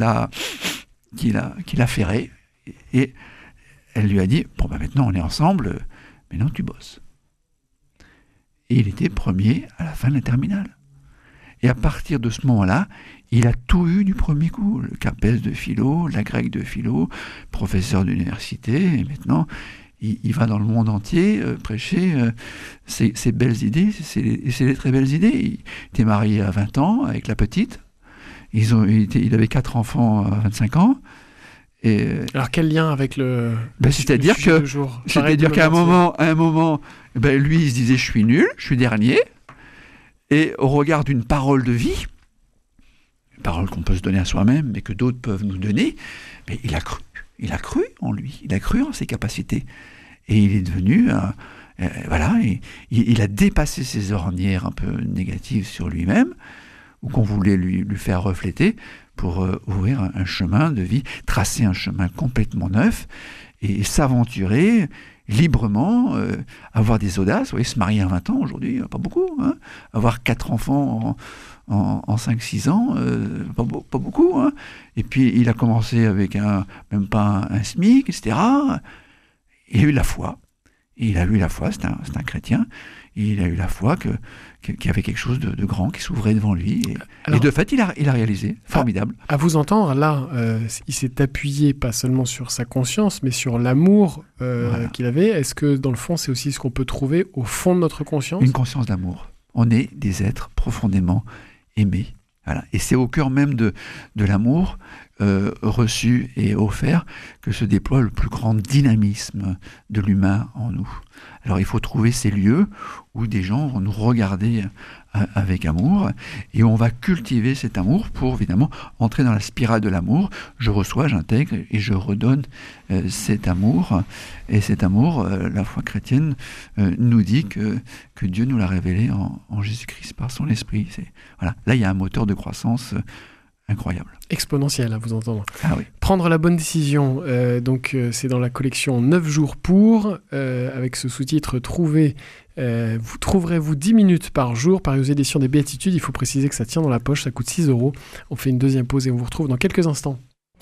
l'a ferré. Et elle lui a dit, maintenant on est ensemble, maintenant tu bosses. Et il était premier à la fin de la terminale. Et à partir de ce moment-là, il a tout eu du premier coup. Le CAPES de philo, la grecque de philo, professeur d'université, et maintenant, il va dans le monde entier prêcher ses belles idées, ses très belles idées. Il était marié à 20 ans avec la petite. Il avait 4 enfants à 25 ans. Alors quel lien avec le c'est-à-dire qu'à un moment, lui, il se disait, je suis nul, je suis dernier. Et au regard d'une parole de vie, une parole qu'on peut se donner à soi-même, mais que d'autres peuvent nous donner, mais il a cru en lui, il a cru en ses capacités. Et il est devenu, il a dépassé ses ornières un peu négatives sur lui-même, ou qu'on voulait lui faire refléter, pour ouvrir un chemin de vie, tracer un chemin complètement neuf, et s'aventurer librement, avoir des audaces. Vous voyez, se marier à 20 ans aujourd'hui, pas beaucoup. Hein, avoir 4 enfants en 5-6 ans, pas beaucoup. Hein. Et puis il a commencé avec même pas un SMIC, etc. Il a eu la foi. C'est un chrétien. Il a eu la foi qu'il y avait quelque chose de grand qui s'ouvrait devant lui. Et de fait, il a réalisé. Formidable. À vous entendre, là, il s'est appuyé pas seulement sur sa conscience, mais sur l'amour qu'il avait. Est-ce que, dans le fond, c'est aussi ce qu'on peut trouver au fond de notre conscience ? Une conscience d'amour. On est des êtres profondément aimés. Voilà. Et c'est au cœur même de l'amour reçu et offert que se déploie le plus grand dynamisme de l'humain en nous. Alors il faut trouver ces lieux où des gens vont nous regarder avec amour et on va cultiver cet amour pour évidemment entrer dans la spirale de l'amour. Je reçois, j'intègre et je redonne cet amour. Et cet amour, la foi chrétienne nous dit que Dieu nous l'a révélé en Jésus-Christ par son esprit. Voilà. Là, il y a un moteur de croissance incroyable. Exponentiel, à vous entendre. Ah oui. Prendre la bonne décision, c'est dans la collection 9 jours pour, avec ce sous-titre vous trouverez-vous 10 minutes par jour, paru aux éditions des Béatitudes. Il faut préciser que ça tient dans la poche, ça coûte 6 €. On fait une deuxième pause et on vous retrouve dans quelques instants.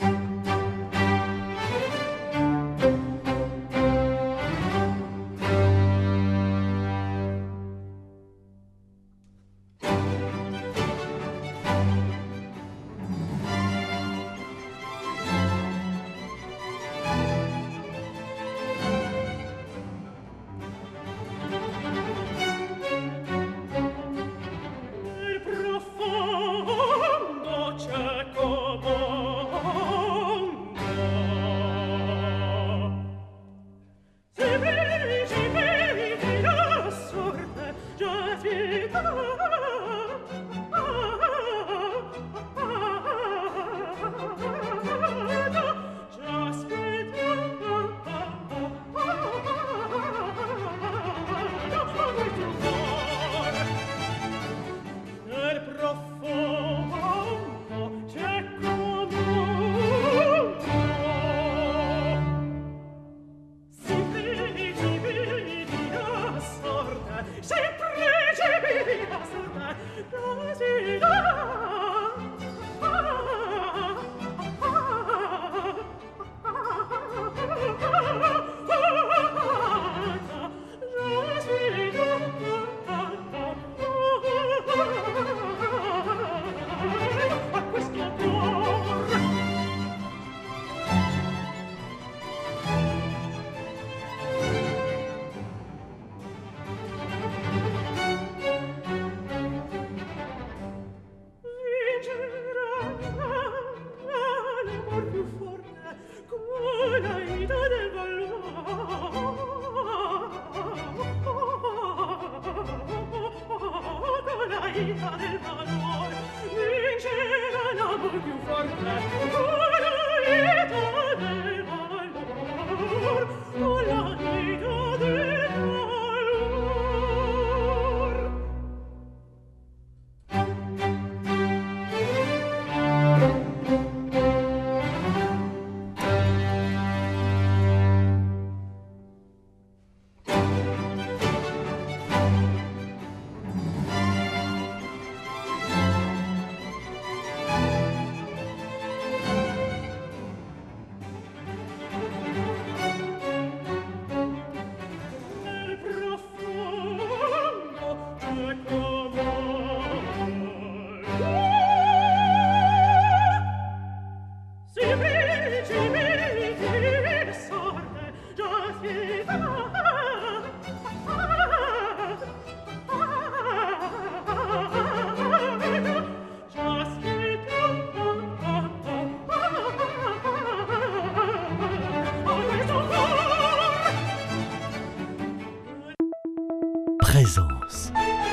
Présence.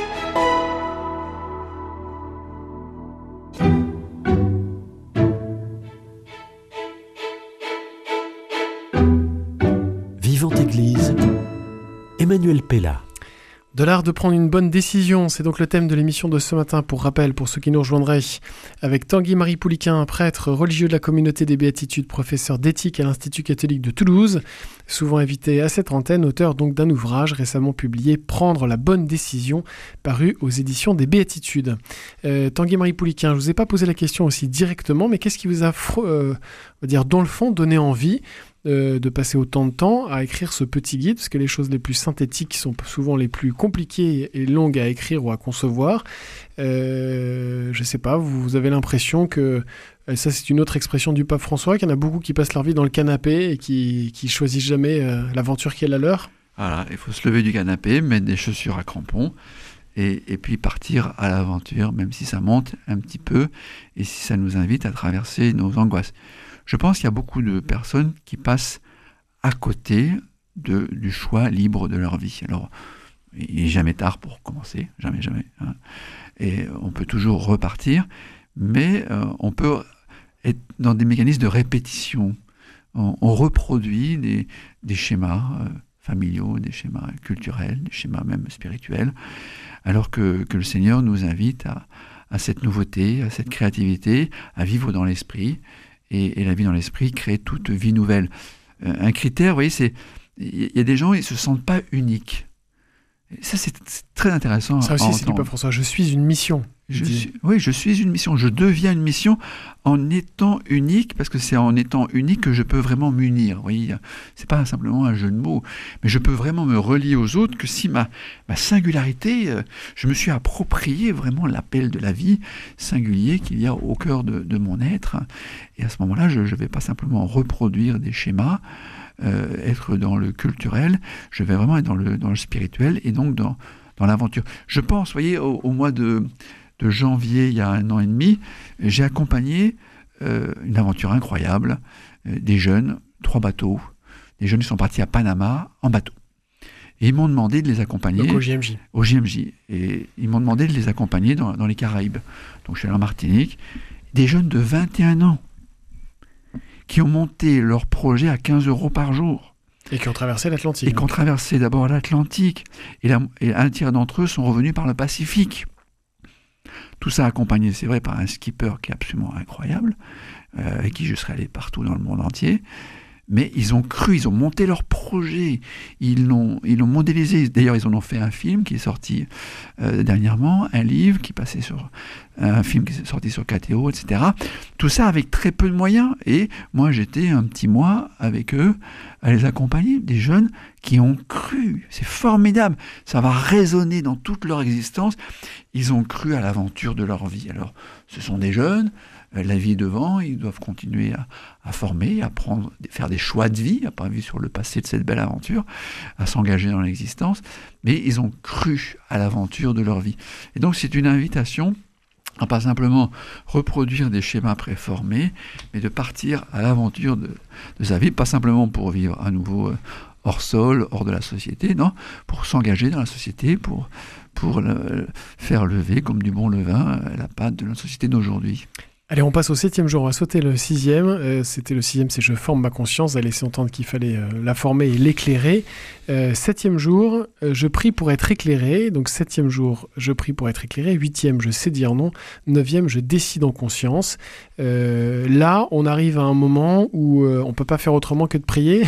Vivante Église, Emmanuel Pella. De l'art de prendre une bonne décision, c'est donc le thème de l'émission de ce matin. Pour rappel, pour ceux qui nous rejoindraient, avec Tanguy-Marie Pouliquin, prêtre religieux de la communauté des Béatitudes, professeur d'éthique à l'Institut catholique de Toulouse, souvent invité à cette antenne, auteur donc d'un ouvrage récemment publié, Prendre la bonne décision, paru aux éditions des Béatitudes. Tanguy-Marie Pouliquin, je ne vous ai pas posé la question aussi directement, mais qu'est-ce qui vous a, on va dire, dans le fond, donné envie de passer autant de temps à écrire ce petit guide, parce que les choses les plus synthétiques sont souvent les plus compliquées et longues à écrire ou à concevoir. Je sais pas, vous avez l'impression que, ça c'est une autre expression du pape François, qu'il y en a beaucoup qui passent leur vie dans le canapé et qui choisissent jamais l'aventure qui est la leur. Voilà, il faut se lever du canapé, mettre des chaussures à crampons et puis partir à l'aventure, même si ça monte un petit peu, et si ça nous invite à traverser nos angoisses. Je pense qu'il y a beaucoup de personnes qui passent à côté du choix libre de leur vie. Alors, il n'est jamais tard pour commencer, jamais, hein. Et on peut toujours repartir, mais on peut être dans des mécanismes de répétition. On reproduit des schémas familiaux, des schémas culturels, des schémas même spirituels, alors que le Seigneur nous invite à cette nouveauté, à cette créativité, à vivre dans l'esprit, et la vie dans l'esprit crée toute vie nouvelle. Un critère, vous voyez, c'est il y a des gens, ils ne se sentent pas uniques. Et ça, c'est très intéressant. Ça aussi, c'est du Pape François. Je suis une mission. Oui, je suis une mission. Je deviens une mission en étant unique, parce que c'est en étant unique que je peux vraiment m'unir. Vous voyez, c'est pas simplement un jeu de mots, mais je peux vraiment me relier aux autres, que si ma singularité, je me suis approprié vraiment l'appel de la vie singulier qu'il y a au cœur de mon être. Et à ce moment-là, je ne vais pas simplement reproduire des schémas, être dans le culturel, je vais vraiment être dans le spirituel, et donc dans l'aventure. Je pense, vous voyez, au mois de janvier, il y a 1 an et demi, j'ai accompagné une aventure incroyable, des jeunes, 3 bateaux, des jeunes qui sont partis à Panama en bateau. Et ils m'ont demandé de les accompagner. Donc au JMJ. Au JMJ. Et ils m'ont demandé de les accompagner dans les Caraïbes. Donc je suis allé en Martinique. Des jeunes de 21 ans qui ont monté leur projet à 15 € par jour. Et qui ont traversé l'Atlantique. Et qui ont traversé d'abord l'Atlantique. Et un tiers d'entre eux sont revenus par le Pacifique. Tout ça accompagné, c'est vrai, par un skipper qui est absolument incroyable, avec qui je serais allé partout dans le monde entier. Mais ils ont cru, ils ont monté leur projet, ils l'ont modélisé. D'ailleurs, ils en ont fait un film qui est sorti dernièrement, un livre qui passait un film qui est sorti sur KTO, etc. Tout ça avec très peu de moyens. Et moi, j'étais un petit mois avec eux à les accompagner, des jeunes qui ont cru. C'est formidable. Ça va résonner dans toute leur existence. Ils ont cru à l'aventure de leur vie. Alors, ce sont des jeunes. La vie est devant, ils doivent continuer à former, à faire des choix de vie, à pas vivre sur le passé de cette belle aventure, à s'engager dans l'existence, mais ils ont cru à l'aventure de leur vie. Et donc c'est une invitation à pas simplement reproduire des schémas préformés, mais de partir à l'aventure de sa vie, pas simplement pour vivre à nouveau hors sol, hors de la société, non, pour s'engager dans la société, pour faire lever comme du bon levain la pâte de la société d'aujourd'hui. Allez, on passe au 7e jour, on va sauter le 6e. C'était le 6e, c'est « Je forme ma conscience ». Vous avez laissé entendre qu'il fallait la former et l'éclairer. 7e jour, je prie pour être éclairé. Donc 7e jour, je prie pour être éclairé. 8e, je sais dire non. 9e, je décide en conscience. Là, on arrive à un moment où on ne peut pas faire autrement que de prier.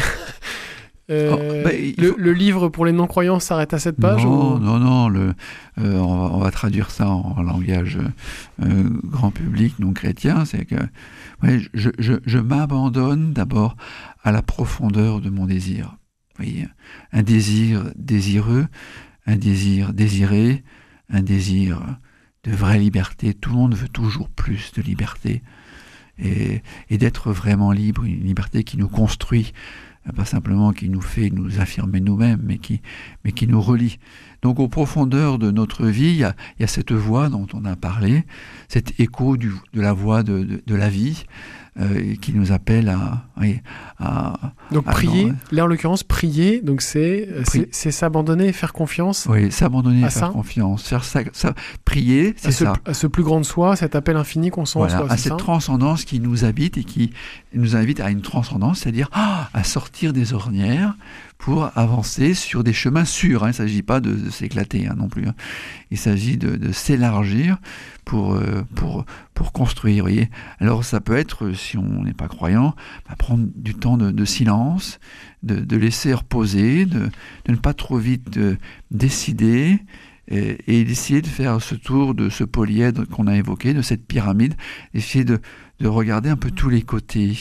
Le livre pour les non-croyants s'arrête à cette page? Non, on va traduire ça en langage grand public, non chrétien. C'est que je m'abandonne d'abord à la profondeur de mon désir. Vous voyez, un désir désireux, un désir désiré, un désir de vraie liberté. Tout le monde veut toujours plus de liberté et d'être vraiment libre, une liberté qui nous construit. Pas simplement qui nous fait nous affirmer nous-mêmes, mais qui nous relie. Donc aux profondeurs de notre vie, il y a cette voix dont on a parlé, cet écho de la voix de la vie, qui nous appelle à donc prier, là en l'occurrence prier, donc c'est s'abandonner, faire confiance. Oui, s'abandonner, faire confiance, faire ça, prier, c'est ça. À ce plus grand de soi, cet appel infini qu'on sent en soi. À cette transcendance qui nous habite et qui nous invite à une transcendance, c'est-à-dire à sortir des ornières pour avancer sur des chemins sûrs. Il ne s'agit pas de s'éclater non plus. Il s'agit de s'élargir pour construire. Vous voyez. Alors ça peut être, si on n'est pas croyant, prendre du temps de silence, de laisser reposer, de ne pas trop vite décider, et d'essayer de faire ce tour de ce polyèdre qu'on a évoqué, de cette pyramide, essayer de regarder un peu tous les côtés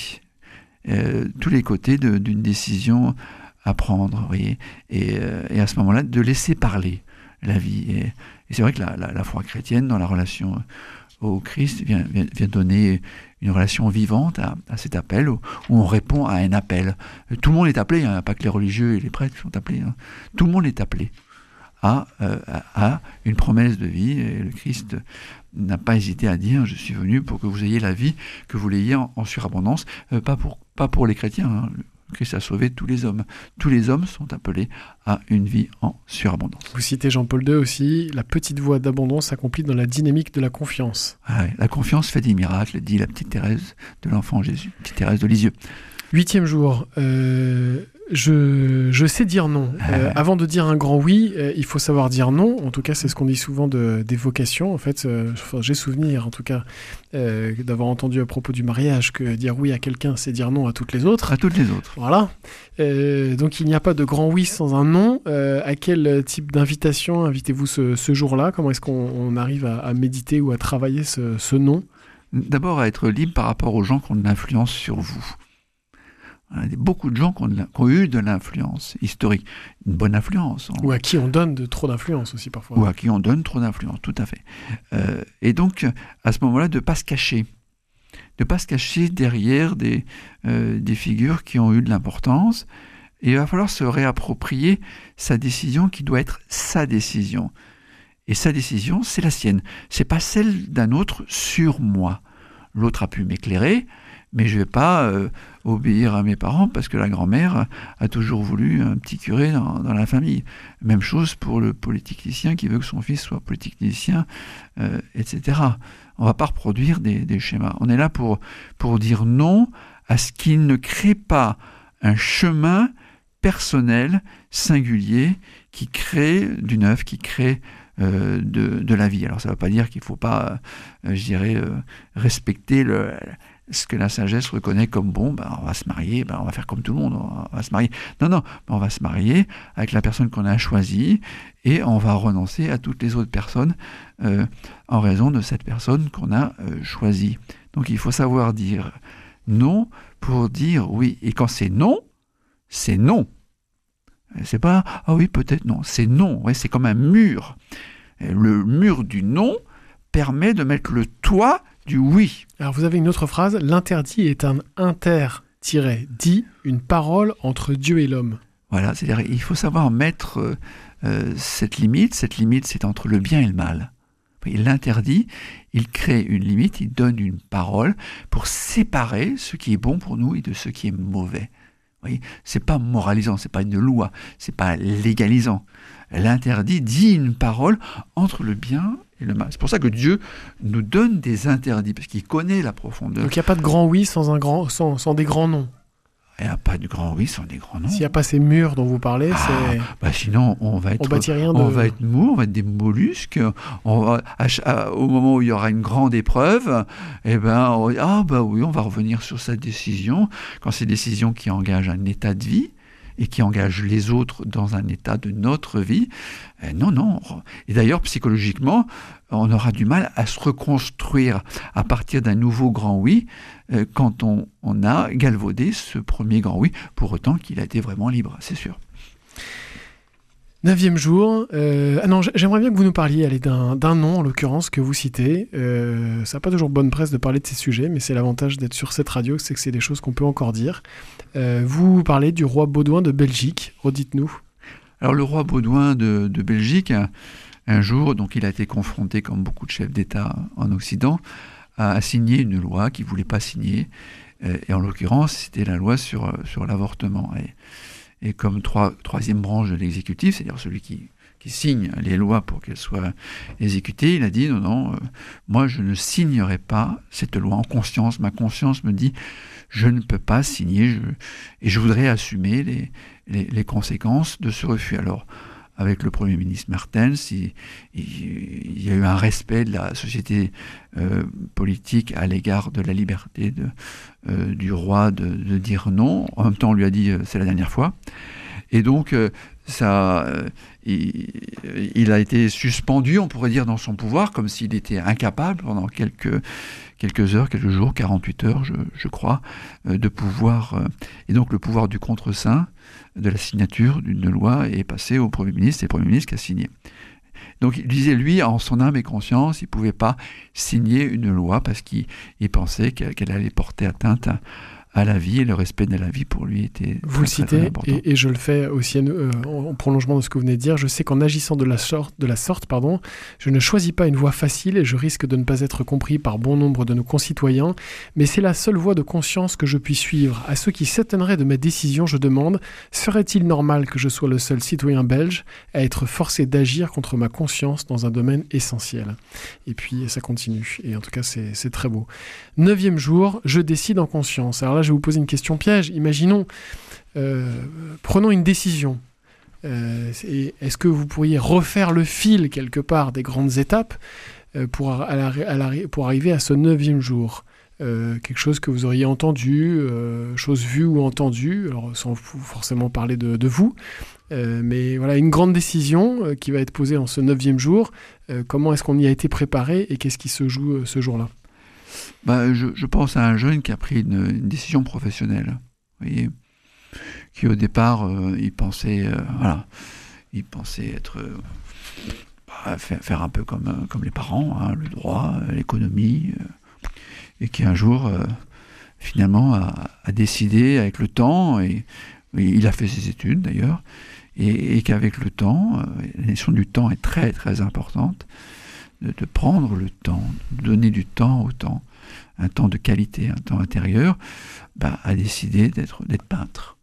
d'une décision à prendre, vous voyez, et à ce moment-là, de laisser parler la vie. Et c'est vrai que la foi chrétienne, dans la relation au Christ, vient donner une relation vivante à cet appel, où on répond à un appel. Tout le monde est appelé, pas que les religieux et les prêtres sont appelés. Tout le monde est appelé à une promesse de vie. Et le Christ n'a pas hésité à dire « Je suis venu pour que vous ayez la vie, que vous l'ayez en surabondance ». Pas pour les chrétiens, hein. Christ a sauvé tous les hommes. Tous les hommes sont appelés à une vie en surabondance. Vous citez Jean-Paul II aussi, la petite voie d'abondance s'accomplit dans la dynamique de la confiance. Ah ouais, la confiance fait des miracles, dit la petite Thérèse de l'Enfant Jésus, petite Thérèse de Lisieux. 8e jour, je sais dire non. Avant de dire un grand oui, il faut savoir dire non. En tout cas, c'est ce qu'on dit souvent des vocations. En fait, j'ai souvenir, en tout cas, d'avoir entendu à propos du mariage que dire oui à quelqu'un, c'est dire non à toutes les autres. À toutes les autres. Voilà. Donc, il n'y a pas de grand oui sans un non. À quel type d'invitation invitez-vous ce jour-là ? Comment est-ce qu'on arrive à méditer ou à travailler ce non ? D'abord, à être libre par rapport aux gens qui ont de l'influence sur vous. Il y a beaucoup de gens qui ont eu de l'influence historique, une bonne influence. Ou à qui on donne trop d'influence aussi parfois. Ou à qui on donne trop d'influence, tout à fait. Et donc, à ce moment-là, de ne pas se cacher. De ne pas se cacher derrière des figures qui ont eu de l'importance. Et il va falloir se réapproprier sa décision qui doit être sa décision. Et sa décision, c'est la sienne. Ce n'est pas celle d'un autre sur moi. L'autre a pu m'éclairer, mais je ne vais pas obéir à mes parents parce que la grand-mère a toujours voulu un petit curé dans la famille. Même chose pour le politicien qui veut que son fils soit politicien, etc. On ne va pas reproduire des schémas. On est là pour dire non à ce qui ne crée pas un chemin personnel, singulier, qui crée du neuf, qui crée de la vie. Alors ça ne veut pas dire qu'il ne faut pas, respecter ce que la sagesse reconnaît comme bon, on va se marier, on va faire comme tout le monde, on va se marier. Non, on va se marier avec la personne qu'on a choisie et on va renoncer à toutes les autres personnes en raison de cette personne qu'on a choisie. Donc il faut savoir dire non pour dire oui. Et quand c'est non, c'est non. C'est pas « ah oui, peut-être non », c'est non. Ouais, c'est comme un mur. Et le mur du non permet de mettre le toit du oui. Alors vous avez une autre phrase, l'interdit est un inter-dit, une parole entre Dieu et l'homme. Voilà, c'est-à-dire il faut savoir mettre cette limite, c'est entre le bien et le mal. Il l'interdit, il crée une limite, il donne une parole pour séparer ce qui est bon pour nous et de ce qui est mauvais. Vous voyez, c'est pas moralisant, c'est pas une loi, c'est pas légalisant. L'interdit dit une parole entre le bien et le mal. C'est pour ça que Dieu nous donne des interdits, parce qu'il connaît la profondeur. Donc il n'y a pas de grand oui sans des grands noms. Il n'y a pas de grand oui sans des grands noms. S'il n'y a pas ces murs dont vous parlez, sinon on va être mou, on va être des mollusques. Au moment où il y aura une grande épreuve, on va revenir sur sa décision. Quand c'est une décision qui engage un état de vie et qui engage les autres dans un état de notre vie, non. Et d'ailleurs, psychologiquement, on aura du mal à se reconstruire à partir d'un nouveau grand oui quand on a galvaudé ce premier grand oui, pour autant qu'il a été vraiment libre, c'est sûr. 9e jour. J'aimerais bien que vous nous parliez d'un nom, en l'occurrence, que vous citez. Ça n'a pas toujours bonne presse de parler de ces sujets, mais c'est l'avantage d'être sur cette radio, c'est que c'est des choses qu'on peut encore dire. Vous parlez du roi Baudouin de Belgique. Redites-nous. Alors, le roi Baudouin de Belgique, un jour, donc il a été confronté, comme beaucoup de chefs d'État en Occident, à signer une loi qu'il ne voulait pas signer. Et en l'occurrence, c'était la loi sur l'avortement. Et comme troisième branche de l'exécutif, c'est-à-dire celui qui signe les lois pour qu'elles soient exécutées, il a dit non, moi je ne signerai pas cette loi en conscience. Ma conscience me dit je ne peux pas signer et je voudrais assumer les conséquences de ce refus. Alors, avec le Premier ministre Mertens, il y a eu un respect de la société politique à l'égard de la liberté du roi de dire non. En même temps, on lui a dit c'est la dernière fois. Et donc, il a été suspendu, on pourrait dire, dans son pouvoir, comme s'il était incapable pendant quelques heures, quelques jours, 48 heures, je crois, de pouvoir... et donc, le pouvoir du contre-seing, de la signature d'une loi, est passé au Premier ministre, c'est le Premier ministre qui a signé. Donc, il disait, lui, en son âme et conscience, il ne pouvait pas signer une loi parce qu'il pensait qu'elle allait porter atteinte à la vie, et le respect de la vie pour lui était Vous le citez, important. et je le fais aussi en prolongement de ce que vous venez de dire. Je sais qu'en agissant de la sorte, je ne choisis pas une voie facile et je risque de ne pas être compris par bon nombre de nos concitoyens, mais c'est la seule voie de conscience que je puis suivre. À ceux qui s'étonneraient de mes décisions, je demande, serait-il normal que je sois le seul citoyen belge à être forcé d'agir contre ma conscience dans un domaine essentiel? Et puis ça continue, et en tout cas c'est très beau. 9e jour, je décide en conscience. Alors là, je vais vous poser une question piège. Imaginons, prenons une décision. Est-ce que vous pourriez refaire le fil quelque part des grandes étapes pour arriver à ce 9e jour? Quelque chose que vous auriez entendu, chose vue ou entendue, alors sans forcément parler de vous, mais voilà, une grande décision qui va être posée en ce 9e jour. Comment est-ce qu'on y a été préparé et qu'est-ce qui se joue ce jour-là? Je pense à un jeune qui a pris une décision professionnelle, vous voyez, qui au départ, il pensait être faire un peu comme les parents, hein, le droit, l'économie, et qui un jour, finalement, a décidé avec le temps, et il a fait ses études d'ailleurs, et qu'avec le temps, la notion du temps est très très importante, de prendre le temps, de donner du temps au temps, un temps de qualité, un temps intérieur, a décidé d'être peintre.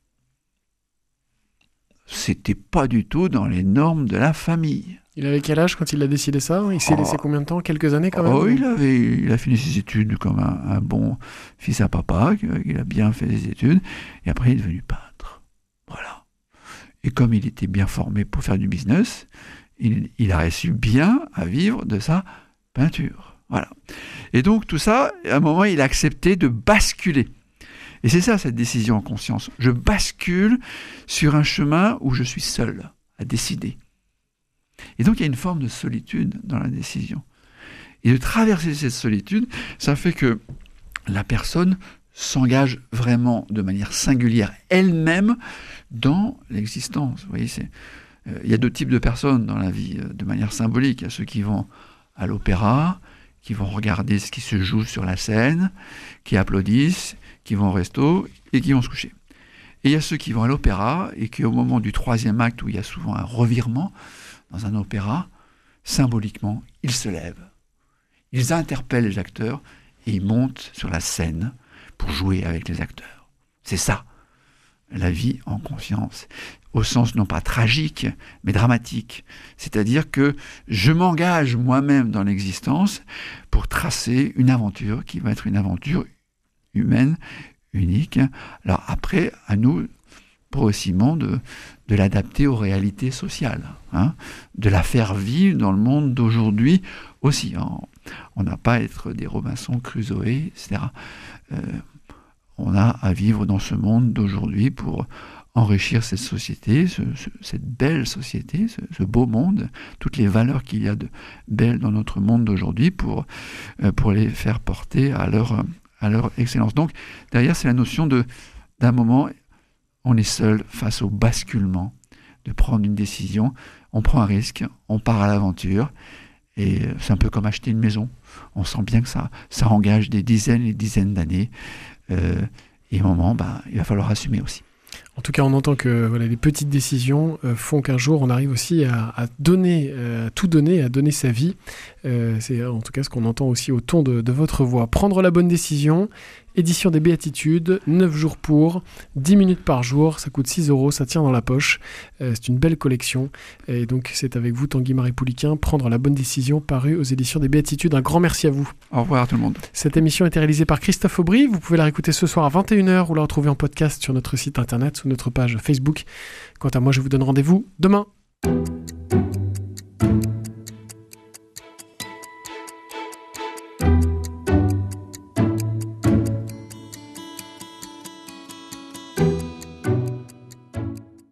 C'était pas du tout dans les normes de la famille. Il avait quel âge quand il a décidé ça? Il s'est laissé combien de temps? Quelques années quand même? Il a fini ses études comme un bon fils à papa, il a bien fait ses études, et après il est devenu peintre. Voilà. Et comme il était bien formé pour faire du business, il a réussi bien à vivre de sa peinture. Voilà. Et donc tout ça, à un moment, il a accepté de basculer. Et c'est ça, cette décision en conscience. Je bascule sur un chemin où je suis seul à décider. Et donc il y a une forme de solitude dans la décision. Et de traverser cette solitude, ça fait que la personne s'engage vraiment de manière singulière elle-même dans l'existence. Vous voyez, il y a deux types de personnes dans la vie de manière symbolique. Il y a ceux qui vont à l'opéra, qui vont regarder ce qui se joue sur la scène, qui applaudissent, qui vont au resto et qui vont se coucher. Et il y a ceux qui vont à l'opéra et qui, au moment du 3e acte, où il y a souvent un revirement dans un opéra, symboliquement, ils se lèvent, ils interpellent les acteurs et ils montent sur la scène pour jouer avec les acteurs. C'est ça, la vie en conscience, au sens non pas tragique, mais dramatique. C'est-à-dire que je m'engage moi-même dans l'existence pour tracer une aventure qui va être une aventure humaine, unique. Alors après, à nous, progressivement, de l'adapter aux réalités sociales, hein, de la faire vivre dans le monde d'aujourd'hui aussi. On n'a pas à être des Robinson Crusoe, etc. On a à vivre dans ce monde d'aujourd'hui pour enrichir cette société, cette belle société, ce beau monde, toutes les valeurs qu'il y a de belles dans notre monde d'aujourd'hui pour les faire porter à leur excellence. Donc, derrière, c'est la notion d'un moment, on est seul face au basculement, de prendre une décision, on prend un risque, on part à l'aventure, et c'est un peu comme acheter une maison. On sent bien que ça engage des dizaines et des dizaines d'années, et à un moment, il va falloir assumer aussi. En tout cas, on entend que les petites décisions font qu'un jour, on arrive aussi à donner, à tout donner, à donner sa vie. C'est en tout cas ce qu'on entend aussi au ton de votre voix. Prendre la bonne décision, édition des Béatitudes, 9 jours pour, 10 minutes par jour, ça coûte 6 €, ça tient dans la poche. C'est une belle collection. Et donc, c'est avec vous, Tanguy-Marie Pouliquen, Prendre la bonne décision, paru aux éditions des Béatitudes. Un grand merci à vous. Au revoir tout le monde. Cette émission a été réalisée par Christophe Aubry. Vous pouvez la réécouter ce soir à 21h ou la retrouver en podcast sur notre site internet, sur notre page Facebook. Quant à moi, je vous donne rendez-vous demain.